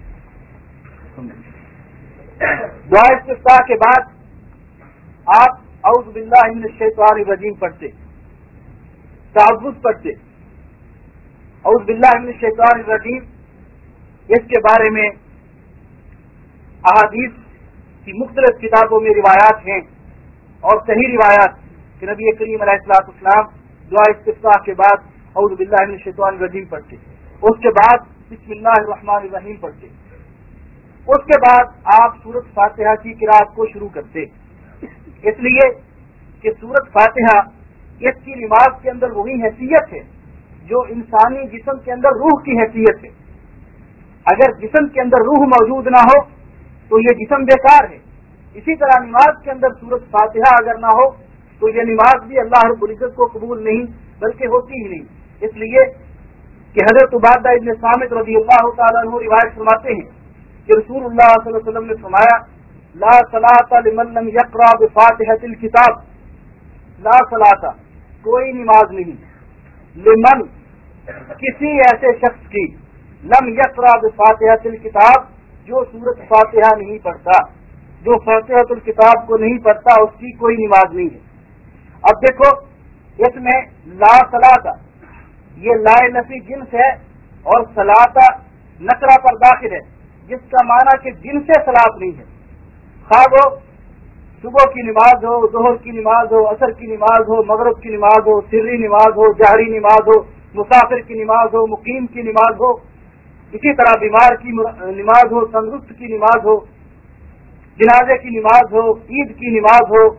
دعا استفتاح کے بعد آپ اعوذ باللہ من الشیطان الرجیم پڑھتے، تعوذ پڑھتے، اعوذ باللہ من الشیطان الرجیم، اس کے بارے میں احادیث کی مختلف کتابوں میں روایات ہیں اور صحیح روایات کہ نبی کریم علیہ الصلوۃ والسلام دعا استفتاح کے بعد اعوذ باللہ من الشیطان الرجیم پڑھتے، اس کے بعد بسم اللہ الرحمن الرحیم پڑھتے، اس کے بعد آپ سورۃ فاتحہ کی قرأت کو شروع کرتے، اس لیے کہ سورۃ فاتحہ اس کی نماز کے اندر وہی حیثیت ہے جو انسانی جسم کے اندر روح کی حیثیت ہے۔ اگر جسم کے اندر روح موجود نہ ہو تو یہ جسم بیکار ہے، اسی طرح نماز کے اندر سورۃ فاتحہ اگر نہ ہو تو یہ نماز بھی اللہ رب العزت کو قبول نہیں بلکہ ہوتی ہی نہیں۔ اس لیے کہ حضرت عبادہ ابن صامت رضی اللہ تعالیٰ عنہ روایت فرماتے ہیں کہ رسول اللہ صلی اللہ علیہ وسلم نے فرمایا لا صلاۃ لمن لم یقرأ بفاتحۃ الکتاب، لا صلاۃ کوئی نماز نہیں، لمن کسی ایسے شخص کی، لم یقرأ بفاتحۃ الکتاب جو سورۃ فاتحہ نہیں پڑھتا، جو فاتحۃ الکتاب کو نہیں پڑھتا اس کی کوئی نماز نہیں ہے۔ اب دیکھو اس میں لا صلاۃ یہ لا نفی جنس ہے اور صلاۃ نکرہ پر داخل ہے، جس کا معنی کہ جن سے صلاۃ نہیں ہے، خواہ وہ صبح کی نماز ہو، ظہر کی نماز ہو، عصر کی نماز ہو، مغرب کی نماز ہو، سری نماز ہو، جہری نماز ہو، مسافر کی نماز ہو، مقیم کی نماز ہو، اسی طرح بیمار کی نماز ہو، تندرست کی نماز ہو، جنازے کی نماز ہو، عید کی نماز ہو،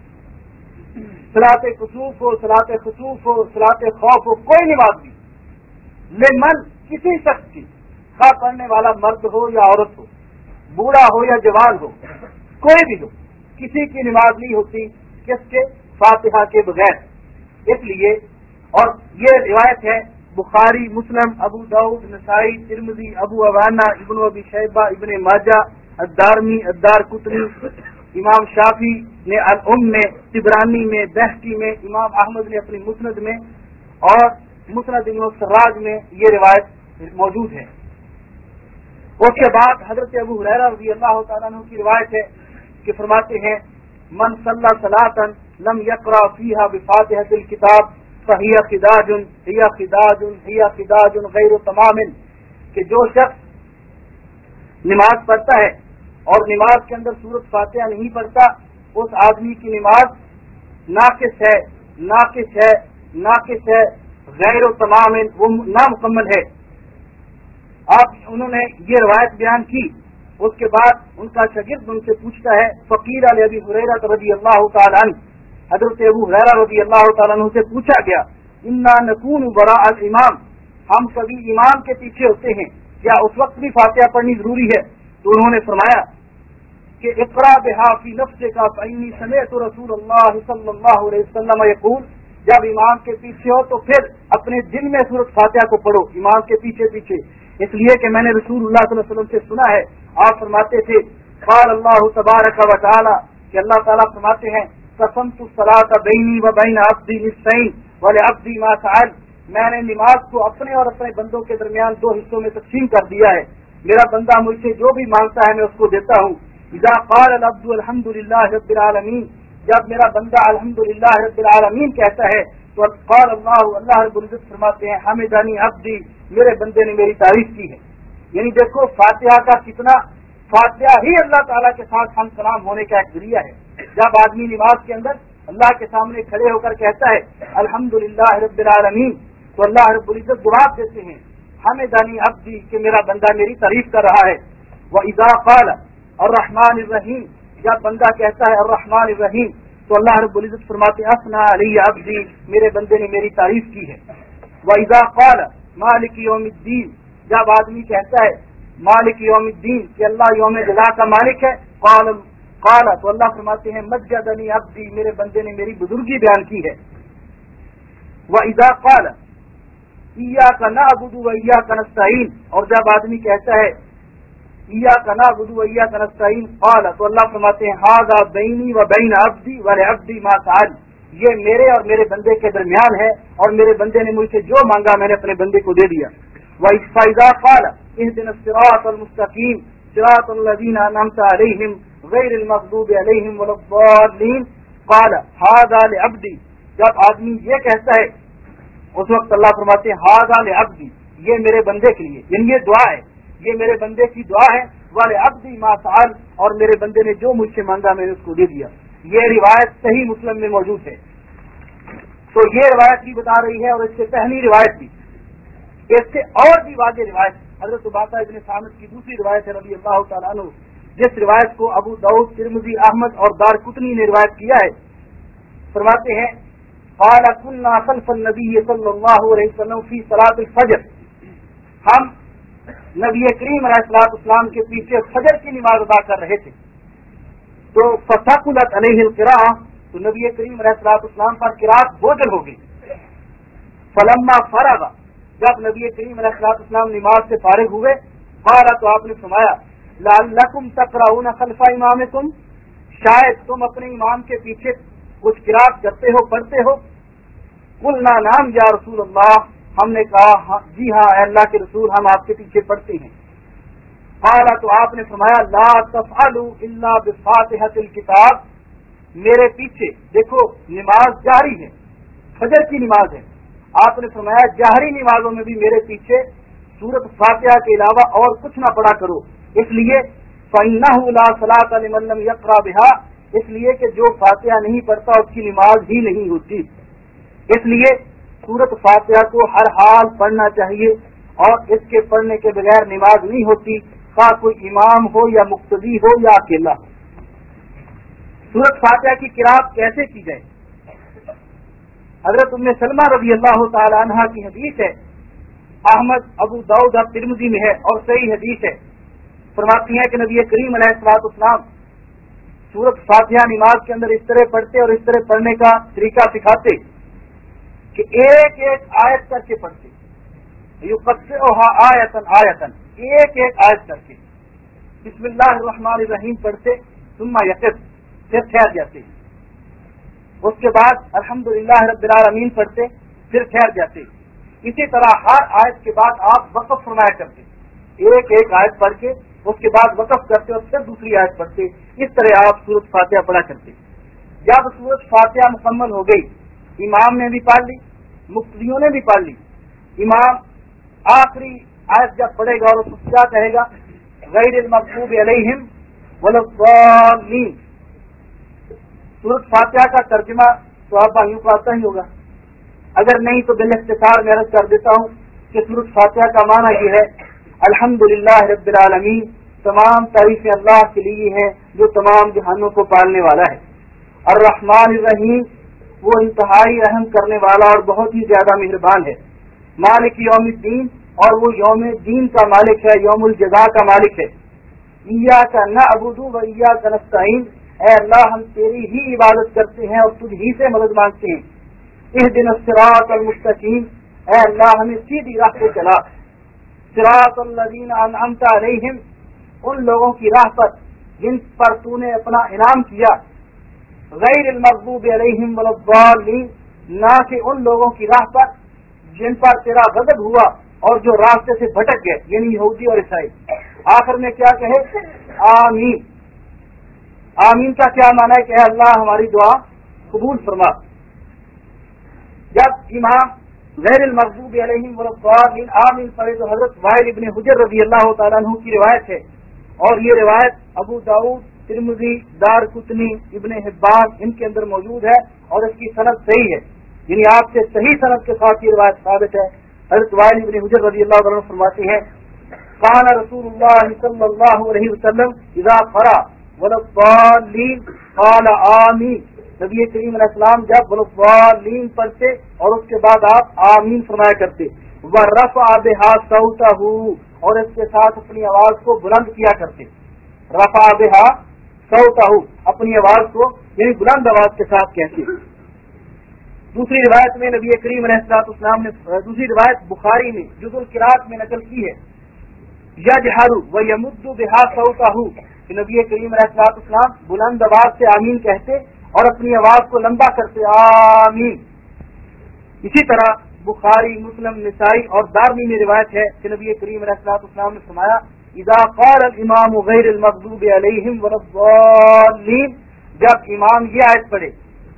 صلاۃ کسوف ہو، صلاۃ خسوف ہو، صلاۃ خوف ہو، کوئی نماز نہیں، لمن کسی شخص کی، خواہ پڑھنے والا مرد ہو یا عورت ہو، بوڑھا ہو یا جوان ہو، کوئی بھی ہو، کسی کی نماز نہیں ہوتی کس کے؟ فاتحہ کے بغیر۔ اس لیے اور یہ روایت ہے بخاری، مسلم، ابو داؤد، نسائی، ترمذی، ابو عوانہ، ابن ابی شیبہ، ابن ماجہ، الدارمی، الدارقطنی، امام شافعی نے الام میں، طبرانی میں، بہقی میں، امام احمد نے اپنی مسند میں اور مسند ابن سراج میں یہ روایت موجود ہے۔ اس کے بعد حضرت ابو ہریرہ رضی اللہ تعالیٰ عنہ کی روایت ہے کہ فرماتے ہیں من صلی صلاۃ لم یقرأ فیہا بفاتحۃ الکتاب فہی خداج ہی خداج ہی خداج غیر تمام، کہ جو شخص نماز پڑھتا ہے اور نماز کے اندر سورۃ فاتحہ نہیں پڑھتا اس آدمی کی نماز ناقص ہے، ناقص ہے، ناقص ہے، غیر تمام، وہ نامکمل ہے۔ آپ انہوں نے یہ روایت بیان کی، اس کے بعد ان کا شاگرد ان سے پوچھتا ہے فقیر علی ابی ہریرہ رضی اللہ تعالیٰ عنہ، حضرت ابو ہریرہ رضی اللہ تعالیٰ عنہ سے پوچھا گیا انا نکون وراء الامام، ہم کبھی امام کے پیچھے ہوتے ہیں کیا اس وقت بھی فاتحہ پڑھنی ضروری ہے؟ تو انہوں نے فرمایا کہ اقرا بہا فی نفسک فانی سمعت رسول اللہ صلی اللہ علیہ وسلم یقول، جب امام کے پیچھے ہو تو پھر اپنے دل میں سورۃ فاتحہ کو پڑھو امام کے پیچھے پیچھے، اس لیے کہ میں نے رسول اللہ صلی اللہ علیہ وسلم سے سنا ہے، آپ فرماتے تھے قال اللہ تبارک و تعالی، کہ اللہ تعالیٰ فرماتے ہیں قسمت الصلاۃ بینی و بین عبدی نصفین ولعبدی ما سأل، میں نے نماز کو اپنے اور اپنے بندوں کے درمیان دو حصوں میں تقسیم کر دیا ہے، میرا بندہ مجھ سے جو بھی مانگتا ہے میں اس کو دیتا ہوں۔ اذا قال العبد الحمد للہ رب العالمین، جب میرا بندہ الحمدللہ رب العالمین کہتا ہے تو قال اللہ، اللہ رب العزت فرماتے ہیں حمدنی عبدی، میرے بندے نے میری تعریف کی ہے۔ یعنی دیکھو فاتحہ کا کتنا، فاتحہ ہی اللہ تعالیٰ کے ساتھ ہم کلام ہونے کا ایک ذریعہ ہے۔ جب آدمی نماز کے اندر اللہ کے سامنے کھڑے ہو کر کہتا ہے الحمدللہ رب العالمین، تو اللہ رب العزت جواب دیتے ہیں حمدنی عبدی، کہ میرا بندہ میری تعریف کر رہا ہے۔ وَإِذَا قَالَ الرحمن الرحیم، جب بندہ کہتا ہے الرحمن الرحیم تو اللہ رب العزت فرماتے ہیں اثنا علی عبدی، میرے بندے نے میری تعریف کی ہے۔ وَإِذَا قَالَ مالک یوم الدین، جب آدمی کہتا ہے مالک یوم الدین کہ اللہ یوم جزا کا مالک ہے، قال قال تو اللہ فرماتے ہیں مجدنی عبدی، میرے بندے نے میری بزرگی بیان کی ہے۔ وَإِذَا قَالَ ایاک نعبد وایاک نستعین، اور جب آدمی کہتا ہے ایاک نعبد وایاک نستعین قال تو اللہ فرماتے ہیں ھذا بینی و بین عبدی ولعبدی ما سأل، یہ میرے اور میرے بندے کے درمیان ہے اور میرے بندے نے مجھ سے جو مانگا میں نے اپنے بندے کو دے دیا۔ وَإِذَا قَالَ اهْدِنَا الصِّرَاطَ الْمُسْتَقِيمَ صِرَاطَ الَّذِينَ أَنْعَمْتَ عَلَيْهِمْ غَيْرِ الْمَغْضُوبِ عَلَيْهِمْ وَلَا الضَّالِّينَ قال هذا لعبدی، جب آدمی یہ کہتا ہے اس وقت اللہ فرماتے ہیں هذا لعبدی، یہ میرے بندے کے لیے، یعنی یہ دعا ہے، یہ میرے بندے کی دعا ہے، وَلِعَبْدِي مَا سَأَلَ، اور میرے بندے نے جو مجھ سے مانگا میں نے اس کو دے دیا۔ یہ روایت صحیح مسلم میں موجود ہے۔ تو یہ روایت بھی بتا رہی ہے، اور اس سے پہلی روایت بھی، اس سے اور بھی واضح روایت حضرت عبادہ ابن صامت کی دوسری روایت ہے رضی اللہ تعالیٰ عنہ، جس روایت کو ابو داؤد، ترمذی، احمد اور دارقطنی نے روایت کیا ہے۔ فرماتے ہیں قال كنا خلف النبي صلی اللہ علیہ وسلم فی صلاۃ الفجر، ہم نبی کریم علیہ الصلوۃ والسلام کے پیچھے فجر کی نماز ادا کر رہے تھے، تو فثقلت علیہ القراءۃ، تو نبی کریم علیہ الصلوۃ والسلام پر قرات بوجھل ہو گئی۔ فلما فرغ، جب نبی کریم علیہ الصلوۃ والسلام نماز سے فارغ ہوئے، قال، تو آپ نے فرمایا لعلکم تقرؤون خلف امامکم، شاید تم اپنے امام کے پیچھے کچھ قرات کرتے ہو، پڑھتے ہو۔ قلنا نعم یا رسول اللہ، ہم نے کہا جی ہاں اے اللہ کے رسول، ہم آپ کے پیچھے پڑھتے ہیں۔ قال، تو آپ نے فرمایا لا تفعلوا الا بفاتحۃ الکتاب، میرے پیچھے دیکھو نماز جاری ہے، فجر کی نماز ہے، آپ نے فرمایا جہری نمازوں میں بھی میرے پیچھے سورۃ فاتحہ کے علاوہ اور کچھ نہ پڑھا کرو، اس لیے فإنہ لا صلاۃ لمن لم یقرأ بها، اس لیے کہ جو فاتحہ نہیں پڑھتا اس کی نماز ہی نہیں ہوتی۔ اس لیے سورۃ فاتحہ کو ہر حال پڑھنا چاہیے، اور اس کے پڑھنے کے بغیر نماز نہیں ہوتی، خواہ کوئی امام ہو یا مقتدی ہو یا اکیلا۔ سورۃ فاتحہ کی قرات کیسے کی جائے؟ حضرت ام سلمہ رضی اللہ تعالی عنہا کی حدیث ہے، احمد، ابو داؤد اور ترمذی میں ہے اور صحیح حدیث ہے۔ فرماتی ہیں کہ نبی کریم علیہ الصلوۃ والسلام سورۃ فاتحہ نماز کے اندر اس طرح پڑھتے اور اس طرح پڑھنے کا طریقہ سکھاتے کہ ایک ایک آیت کر کے پڑھتے، یقطعها آیتن آیتن، ایک ایک آیت کر کے بسم اللہ الرحمن الرحیم پڑھتے، ثم یقف، پھر ٹھہر جاتے، اس کے بعد الحمدللہ رب العالمین پڑھتے، پھر ٹھہر جاتے۔ اسی طرح ہر آیت کے بعد آپ وقف فرمایا کرتے، ایک ایک آیت پڑھ کے اس کے بعد وقف کرتے اور پھر دوسری آیت پڑھتے، اس طرح آپ سورۃ فاتحہ پڑھا کرتے۔ جب سورۃ فاتحہ مکمل ہو گئی، امام نے بھی پڑھ لی، مقتدیوں نے بھی پڑھ لی، امام آخری آیت جب پڑھے گا اور اس کیا کہے گا غیر المغضوب علیہم ولا الضالین، سورۃ فاتحہ کا ترجمہ تو آپ بھائیوں کو آتا ہی ہوگا، اگر نہیں تو بالاختصار میں عرض کر دیتا ہوں کہ سورۃ فاتحہ کا معنی یہ ہے الحمدللہ رب العالمین، تمام تعریفیں اللہ کے لیے ہیں جو تمام جہانوں کو پالنے والا ہے، الرحمن الرحیم، وہ انتہائی رحم کرنے والا اور بہت ہی زیادہ مہربان ہے، مالک یوم الدین، اور وہ یوم دین کا مالک ہے، یوم الجزاء کا مالک ہے، ایاک نعبد و ایاک نستعین، اے اللہ ہم تیری ہی عبادت کرتے ہیں اور تجھ ہی سے مدد مانگتے ہیں، اہدنا الصراط المستقیم، اے اللہ ہمیں سیدھی راہ پہ چلا، صراط الذین انعمت علیہم، ان لوگوں کی راہ پر جن پر تو نے اپنا انعام کیا، غیر المغضوب علیہم ولا الضالین، نہ کہ ان لوگوں کی راہ پر جن پر تیرا غضب ہوا اور جو راستے سے بھٹک گئے، یعنی یہودی اور عیسائی۔ آخر میں کیا کہے آمین۔ آمین کا کیا معنی ہے کہ اے اللہ ہماری دعا قبول فرما۔ جب امام غیر المغضوب علیہم ولا الضالین آمین پڑھے تو حضرت وائل ابن حجر رضی اللہ تعالیٰ عنہ کی روایت ہے، اور یہ روایت ابو داؤد، ترمذی، دارقطنی، ابن حبان ان کے اندر موجود ہے، اور اس کی سند صحیح ہے، یعنی آپ سے صحیح سند کے ساتھ یہ روایت ثابت ہے۔ حضرت وائل ابن حجر رضی اللہ عنہ فرماتے ہیں قال رسول اللہ صلی اللہ علیہ وسلم اذا قرأ ولا الضالین قال آمین، نبی کریم علیہ السلام جب ولا الضالین پڑھتے اور اس کے بعد آپ آمین فرمایا کرتے، ورفع بها صوته، اور اس کے ساتھ اپنی آواز کو بلند کیا کرتے، رفع بها صوته، اپنی آواز کو یعنی بلند آواز کے ساتھ کہتے۔ دوسری روایت میں نبی کریم علیہ الصلوۃ والسلام نے، دوسری روایت بخاری میں جز القراءت میں نقل کی ہے، یجہر ویمد بها صوته، کہ نبی کریم علیہ الصلوۃ والسلام بلند آواز سے آمین کہتے اور اپنی آواز کو لمبا کرتے، آمین۔ اسی طرح بخاری، مسلم، نسائی اور دارمی میں روایت ہے کہ نبی کریم علیہ الصلوۃ والسلام نے فرمایا اذا قال الامام غیر المغضوب علیہم ولا الضالین، جب امام یہ آیت پڑھے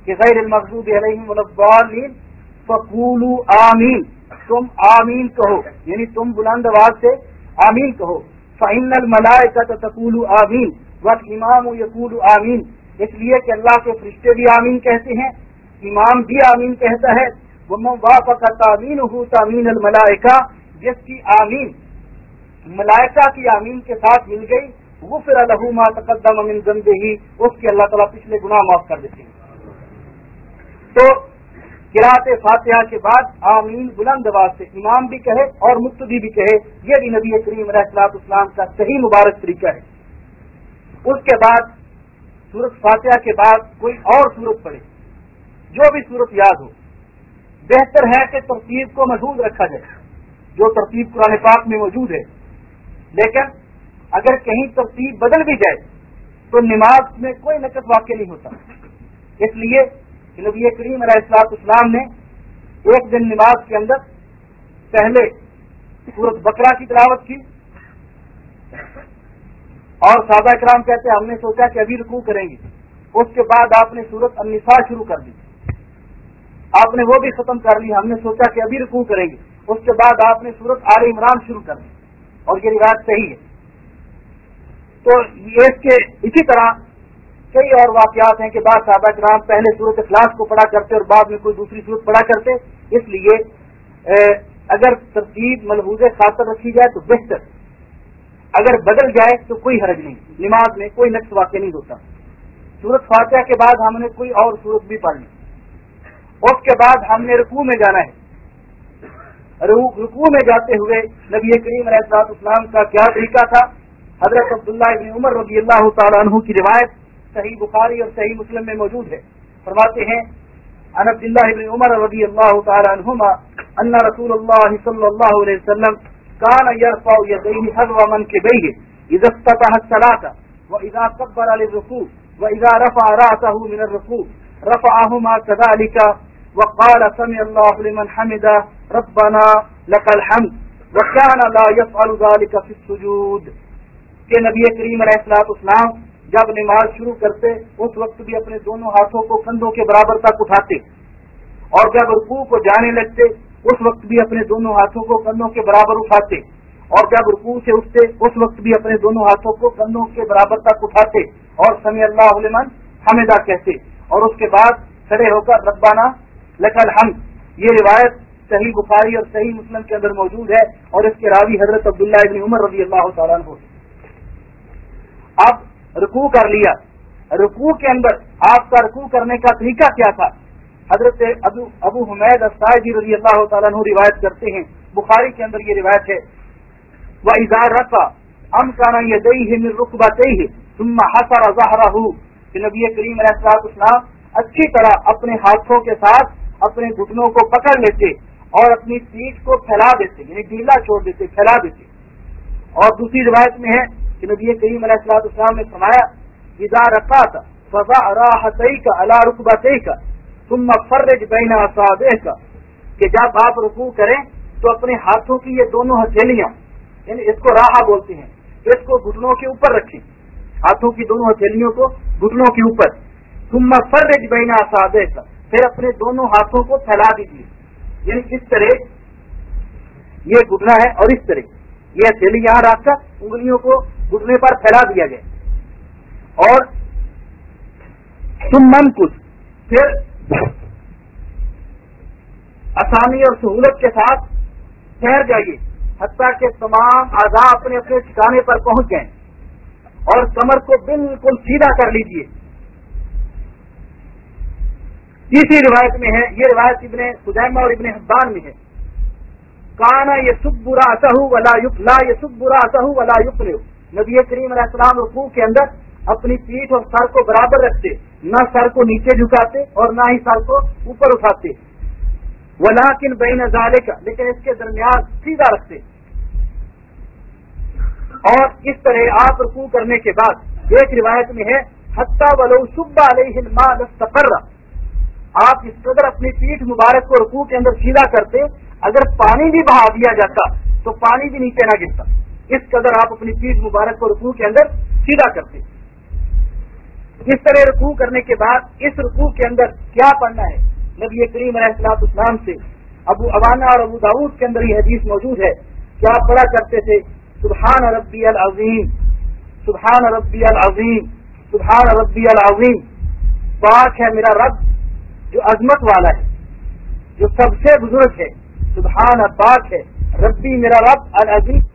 کہ غیر المغضوب علیہم ولا الضالین فقولوا آمین، تم آمین کہو، یعنی تم بلند آواز سے آمین کہو. فإن الملائکۃ تقول آمین والامام یقول آمین، اس لیے کہ اللہ کے فرشتے بھی آمین کہتے ہیں، امام بھی آمین کہتا ہے. ومن وافق تامینہ تامین الملائکہ، جس کی آمین ملائکہ کی آمین کے ساتھ مل گئی، غفر لہ ما تقدم من ذنبہ، اس کے اللہ تعالیٰ پچھلے گناہ معاف کر دیتے ہیں. تو قرأت فاتحہ کے بعد آمین بلند آواز سے امام بھی کہے اور مقتدی بھی کہے، یہ بھی نبی کریم علیہ الصلوۃ والسلام کا صحیح مبارک طریقہ ہے. اس کے بعد سورۃ فاتحہ کے بعد کوئی اور سورت پڑھے، جو بھی سورت یاد ہو. بہتر ہے کہ ترتیب کو محفوظ رکھا جائے جو ترتیب قرآن پاک میں موجود ہے، لیکن اگر کہیں ترتیب بدل بھی جائے تو نماز میں کوئی نقص واقع نہیں ہوتا. اس لیے کہ نبی کریم علیہ الصلوۃ والسلام نے ایک دن نماز کے اندر پہلے سورۃ بقرہ کی تلاوت کی اور صحابہ کرام کہتے ہیں ہم نے سوچا کہ ابھی رکوع کریں گے. اس کے بعد آپ نے سورۃ النساء شروع کر دی، آپ نے وہ بھی ختم کر لی، ہم نے سوچا کہ ابھی رکوع کریں گے. اس کے بعد آپ نے سورۃ آل عمران شروع کر دی، اور یہ روایت صحیح ہے. تو اس کے اسی طرح کئی اور واقعات ہیں کہ بعض صحابہ کرام پہلے سورۃ اخلاص کو پڑھا کرتے اور بعد میں کوئی دوسری سورت پڑھا کرتے. اس لیے اگر ترتیب ملحوظ خاطر رکھی جائے تو بہتر، اگر بدل جائے تو کوئی حرج نہیں، نماز میں کوئی نقص واقع نہیں ہوتا. سورۃ فاتحہ کے بعد ہم نے کوئی اور سورت بھی پڑھ لی. اس کے بعد ہم نے رکوع میں جانا ہے. رکوع میں جاتے ہوئے نبی کریم علیہ الصلوۃ والسلام کا کیا طریقہ تھا؟ حضرت عبداللہ ابن عمر رضی اللہ تعالیٰ عنہ کی روایت صحیح بخاری اور صحیح مسلم میں موجود ہے. فرماتے ہیں عن عبداللہ ابن عمر رضی اللہ تعالیٰ عنہما ان رسول اللہ صلی اللہ علیہ وسلم كان يرفع يديه حذو منكبيه اذا افتتح الصلاة واذا كبر للركوع واذا رفع رأسه من الركوع رفعهما كذلك وقال سمع الله لمن حمده ربنا لك الحمد وكان لا يفعل ذلك في السجود. کہ نبی کریم علیہ الصلوۃ والسلام جب نماز شروع کرتے اس وقت بھی اپنے دونوں ہاتھوں کو کندھوں کے برابر تک اٹھاتے، اور جب رکوع کو جانے لگتے اس وقت بھی اپنے دونوں ہاتھوں کو کندھوں کے برابر اٹھاتے، اور جب رکوع سے اٹھتے اس وقت بھی اپنے دونوں ہاتھوں کو کندھوں کے برابر تک اٹھاتے اور سمیع اللہ لمن حمدہ کہتے، اور اس کے بعد کھڑے ہو کر ربنا لک الحمد. یہ روایت صحیح بخاری اور صحیح مسلم کے اندر موجود ہے، اور اس کے راوی حضرت عبداللہ ابن عمر رضی اللہ تعالیٰ عنہ. اب رکوع کر لیا، رکوع کے اندر آپ کا رکوع کرنے کا طریقہ کیا تھا؟ حضرت ابو ابو حمید الساعدی رضی اللہ تعالیٰ عنہ روایت کرتے ہیں، بخاری کے اندر یہ روایت ہے، وَإِذَا رَفَعَ أَمْكَنَ يَدَيْهِ مِنْ رُكْبَتَيْهِ ثُمَّ حَصَرَ ظَهْرَهُ، کہ نبی کریم علیہ الصلوۃ والسلام اچھی طرح اپنے ہاتھوں کے ساتھ اپنے گھٹنوں کو پکڑ لیتے اور اپنی پیٹھ کو پھیلا دیتے، یعنی ڈھیلا چھوڑ دیتے، پھیلا دیتے. اور دوسری روایت میں ہے کہ نبی کریم علیہ الصلوۃ والسلام نے فرمایا اذا رفعت فضع راحتيك على ركبتيك ثم فرج بين اصابعك، کہ جب آپ رکوع کریں تو اپنے ہاتھوں کی یہ دونوں ہتھیلیاں، یعنی اس کو راحہ بولتے ہیں، اس کو گھٹنوں کے اوپر رکھیں، ہاتھوں کی دونوں ہتھیلیوں کو گھٹنوں کے اوپر. ثم فرج بين اصابعك، پھر اپنے دونوں ہاتھوں کو پھیلا دیجیے، یعنی اس طرح یہ گھٹنا ہے اور اس طرح یہ ہتھیلی یہاں رکھ کر انگلیوں کو گھٹنے پر پھیلا دیا گیا. اور ثم انکس، پھر آسانی اور سہولت کے ساتھ ٹھہر جائیے حتیٰ کہ تمام اعضاء اپنے اپنے ٹھکانے پر پہنچ جائیں، اور کمر کو بالکل سیدھا کر لیجیے. تیسری روایت میں ہے، یہ روایت ابن خزیمہ اور ابن حبان میں ہے، کانا یسب راسہ ولا یفلا یسب راسہ ولا یفلو، نبی کریم علیہ السلام رکوع کے اندر اپنی پیٹھ اور سر کو برابر رکھتے، نہ سر کو نیچے جھکاتے اور نہ ہی سر کو اوپر اٹھاتے، ولکن بین ذالک، لیکن اس کے درمیان سیدھا رکھتے. اور اس طرح آپ رکوع کرنے کے بعد ایک روایت میں ہے حتی ولو صب علیہ الماء لاستقر، آپ اس قدر اپنی پیٹھ مبارک کو رکوع کے اندر سیدھا کرتے اگر پانی بھی بہا دیا جاتا تو پانی بھی نیچے نہ گرتا، اس قدر آپ اپنی پیٹھ مبارک کو رکوع کے اندر سیدھا کرتے. اس طرح رکوع کرنے کے بعد اس رکوع کے اندر کیا پڑھنا ہے؟ نبی کریم علیہ الصلوۃ والسلام سے ابو عوانہ اور ابو داؤد کے اندر یہ حدیث موجود ہے کہ آپ پڑھا کرتے تھے سبحان ربی العظیم، سبحان ربی العظیم، سبحان ربی العظیم، پاک ہے میرا رب جو عظمت والا ہے، جو سب سے بزرگ ہے، سبحان پاک ہے ربی میرا رب العظیم